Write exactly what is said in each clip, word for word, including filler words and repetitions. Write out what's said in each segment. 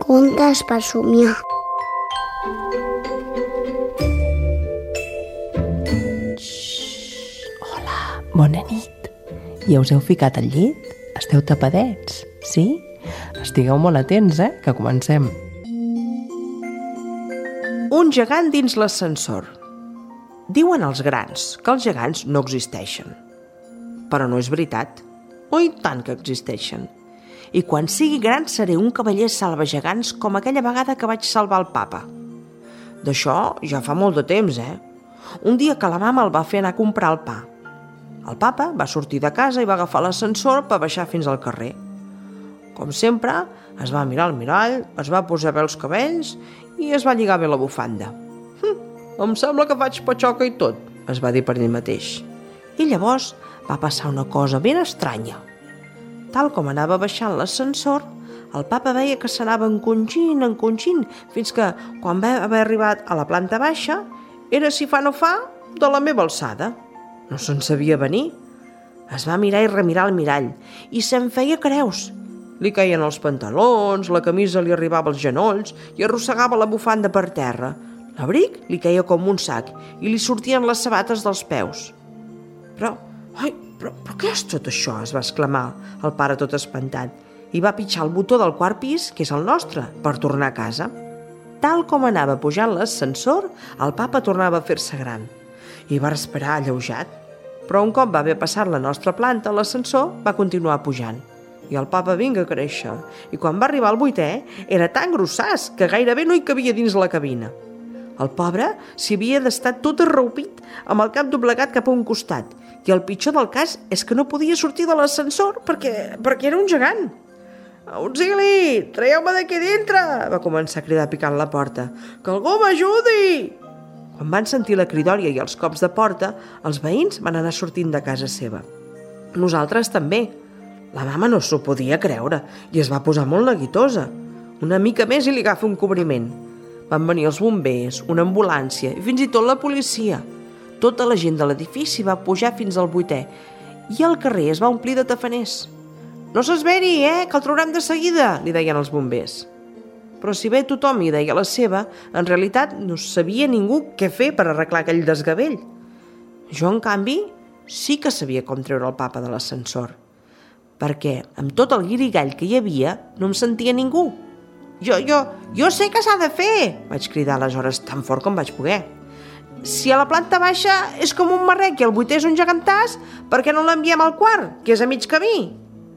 Contes per somiar. Hola, bona nit. Ja us heu ficat al llit? Esteu tapadets, sí? Estigueu molt atents, eh? Que comencem. Un gegant dins l'ascensor. Diuen els grans que els gegants no existeixen. Però no és veritat. Oh, i tant que existeixen. I quan sigui gran seré un cavaller salvagegants com aquella vegada que vaig salvar el papa. D'això ja fa molt de temps, eh? Un dia que la mama el va fer anar a comprar el pa. El papa va sortir de casa i va agafar l'ascensor per baixar fins al carrer. Com sempre, es va mirar al mirall, es va posar bé els cabells i es va lligar bé la bufanda. Hm, em sembla que faig patxoca i tot, es va dir per ell mateix. I llavors va passar una cosa ben estranya. Tal com anava baixant l'ascensor, el papa veia que s'anava encongint, encongint, fins que, quan va haver arribat a la planta baixa, era, si fa no fa, de la meva alçada. No se'n sabia venir. Es va mirar i remirar el mirall, i se'n feia creus. Li caien els pantalons, la camisa li arribava als genolls i arrossegava la bufanda per terra. L'abric li caia com un sac i li sortien les sabates dels peus. Però, ai, però, però què és tot això? Es va exclamar el pare tot espantat i va pitjar el botó del quart pis, que és el nostre, per tornar a casa. Tal com anava pujant l'ascensor, el papa tornava a fer-se gran i va respirar alleujat. Però un cop va haver passat la nostra planta, l'ascensor va continuar pujant. I el papa vinga a créixer. I quan va arribar al vuitè, era tan grossàs que gairebé no hi cabia dins la cabina. El pobre s'hi havia d'estar tot arraupit, amb el cap doblegat cap a un costat. I el pitjor del cas és que no podia sortir de l'ascensor perquè, perquè era un gegant. «Auxili! Traieu-me d'aquí dintre!» va començar a cridar picant la porta. «Que algú m'ajudi!» Quan van sentir la cridòria i els cops de porta, els veïns van anar sortint de casa seva. Nosaltres també. La mama no s'ho podia creure i es va posar molt neguitosa. Una mica més i li agafa un cobriment. Van venir els bombers, una ambulància i fins i tot la policia. Tota la gent de l'edifici va pujar fins al vuitè i el carrer es va omplir de tafaners. «No s'esveri, eh, que el traurem de seguida», li deien els bombers. Però si bé tothom hi deia la seva, en realitat no sabia ningú què fer per arreglar aquell desgavell. Jo, en canvi, sí que sabia com treure el papa de l'ascensor, perquè amb tot el guirigall que hi havia no em sentia ningú. «Jo, jo, jo sé què s'ha de fer!» vaig cridar aleshores tan fort com vaig poder. «Si a la planta baixa és com un marrec i el vuitè és un gegantàs, per què no l'enviem al quart, que és a mig camí?»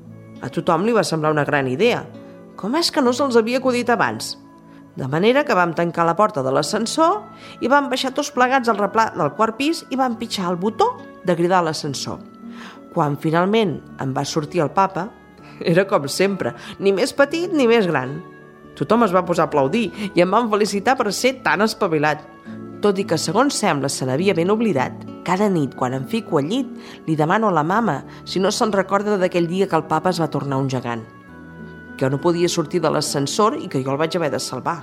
A tothom li va semblar una gran idea. Com és que no se'ls havia acudit abans? De manera que vam tancar la porta de l'ascensor i vam baixar tots plegats al replà del quart pis i vam pitjar el botó de cridar a l'ascensor. Quan finalment em va sortir el papa, era com sempre, ni més petit ni més gran. Tothom es va posar a aplaudir i em van felicitar per ser tan espavilat. Tot i que, segons sembla, se n'havia ben oblidat, cada nit, quan em fico al llit, li demano a la mama si no se'n recorda d'aquell dia que el papa es va tornar un gegant, que no podia sortir de l'ascensor i que jo el vaig haver de salvar.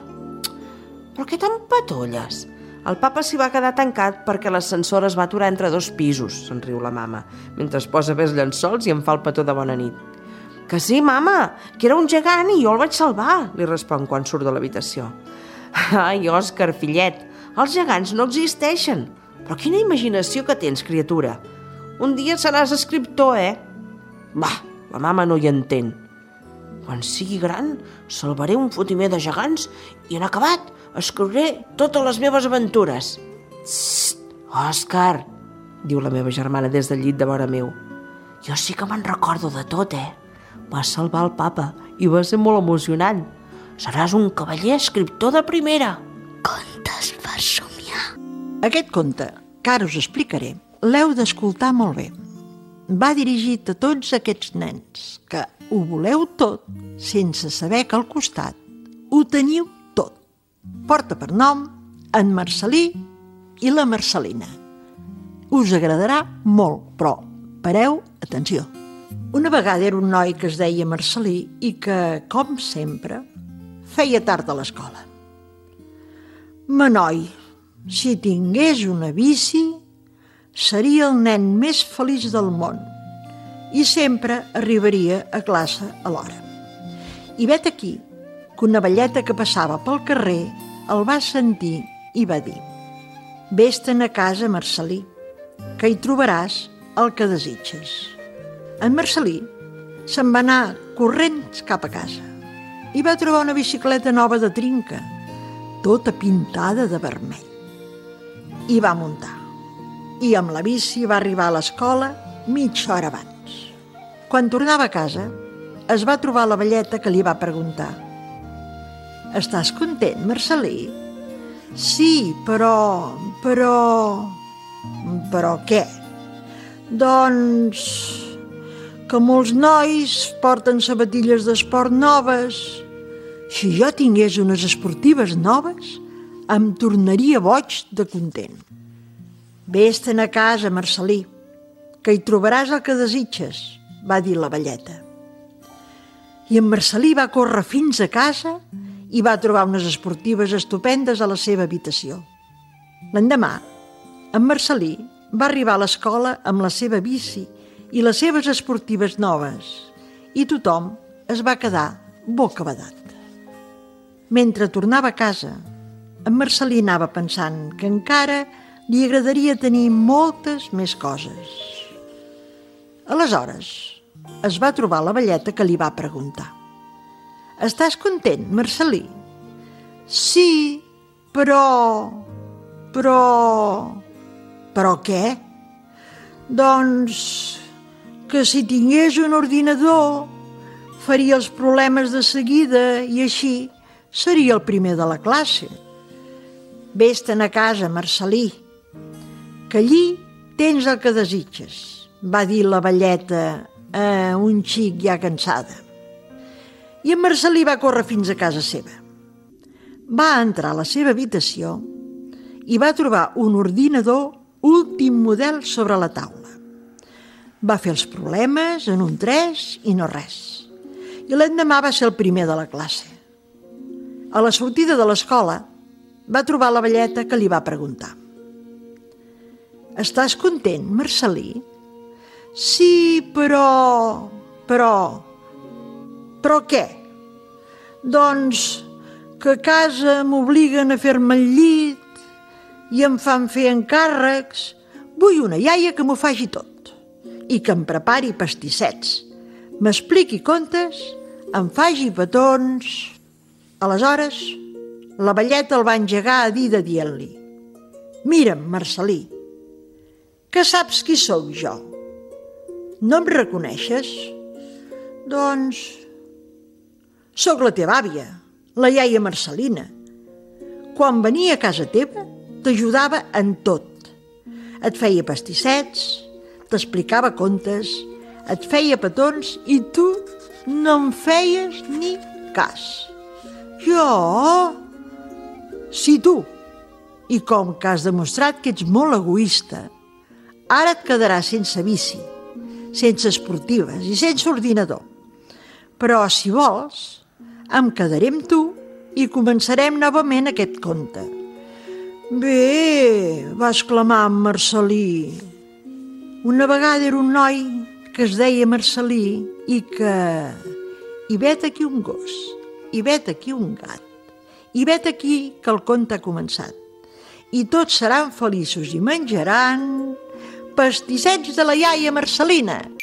«Però què t'empatolles? El papa s'hi va quedar tancat perquè l'ascensor es va aturar entre dos pisos», se'n riu la mama, mentre es posa bé els llençols i em fa el petó de bona nit. «Que sí, mama, que era un gegant i jo el vaig salvar», li respon quan surt de l'habitació. «Ai, Òscar, fillet, els gegants no existeixen. Però quina imaginació que tens, criatura. Un dia seràs escriptor, eh?» «Bah, la mama no hi entén. Quan sigui gran, salvaré un fotimer de gegants i en acabat escriuré totes les meves aventures». «Sst, Òscar», diu la meva germana des del llit de vora meu. «Jo sí que me'n recordo de tot, eh? Vas salvar el papa i va ser molt emocionant. Seràs un cavaller escriptor de primera». Contes per somiar. Aquest conte, que ara us explicaré, l'heu d'escoltar molt bé. Va dirigit a tots aquests nens que ho voleu tot sense saber que al costat ho teniu tot. Porta per nom en Marcelí i la Marcelina. Us agradarà molt, però pareu atenció. Una vegada era un noi que es deia Marcelí i que, com sempre, feia tard a l'escola. «Manoi, si tingués una bici, seria el nen més feliç del món i sempre arribaria a classe a l'hora. I vet aquí que una velleta que passava pel carrer el va sentir i va dir: «Ves-te'n a casa, Marcel·lí, que hi trobaràs el que desitges». En Marcel·lí se'n va anar corrents cap a casa i va trobar una bicicleta nova de trinca, tota pintada de vermell. Hi va muntar i amb la bici va arribar a l'escola mitja hora abans. Quan tornava a casa, es va trobar la velleta que li va preguntar: «Estàs content, Marcel·lí?» «Sí, però... però... però què?» «Doncs... que molts nois porten sabatilles d'esport noves. Si jo tingués unes esportives noves, em tornaria boig de content». «Ves-te'n a casa, Marcel·lí, que hi trobaràs el que desitges», va dir la velleta. I en Marcel·lí va córrer fins a casa i va trobar unes esportives estupendes a la seva habitació. L'endemà, en Marcel·lí va arribar a l'escola amb la seva bici i les seves esportives noves, i tothom es va quedar bocabadat. Mentre tornava a casa, en Marcel·lí anava pensant que encara li agradaria tenir moltes més coses. Aleshores, es va trobar la velleta que li va preguntar: «Estàs content, Marcel·lí?» «Sí, però... però... però què?» «Doncs que si tingués un ordinador faria els problemes de seguida i així seria el primer de la classe». «Ves-te'n a casa, Marcel·lí, que allí tens el que desitges», va dir la velleta a un xic ja cansada. I en Marcel·lí va córrer fins a casa seva. Va entrar a la seva habitació i va trobar un ordinador últim model sobre la taula. Va fer els problemes en un tres i no res. I l'endemà va ser el primer de la classe. A la sortida de l'escola va trobar la velleta que li va preguntar: «Estàs content, Marcel·lí?» «Sí, però... però... però què?» «Doncs que a casa m'obliguen a fer-me el llit i em fan fer encàrrecs. Vull una iaia que m'ho faci tot i que em prepari pastissets, m'expliqui contes, em faci petons». Aleshores, la velleta el va engegar a dida dient-li: «Mira'm, Marcel·lí, que saps qui sóc jo? No em reconeixes?» «Doncs... sóc la teva àvia, la iaia Marcel·lina. Quan venia a casa teva, t'ajudava en tot. Et feia pastissets, t'explicava contes, et feia petons i tu no em feies ni cas». «Jo?» «Sí, tu. I com que has demostrat que ets molt egoista, ara et quedaràs sense bici, sense esportives i sense ordinador. Però, si vols, em quedaré amb tu i començarem novament aquest conte». «Bé», va exclamar en Marcel·lí. «Una vegada era un noi que es deia Marcel·lí i que... i vet aquí un gos, i vet aquí un gat, i vet aquí que el conte ha començat. I tots seran feliços i menjaran pastissets de la iaia Marcel·lina».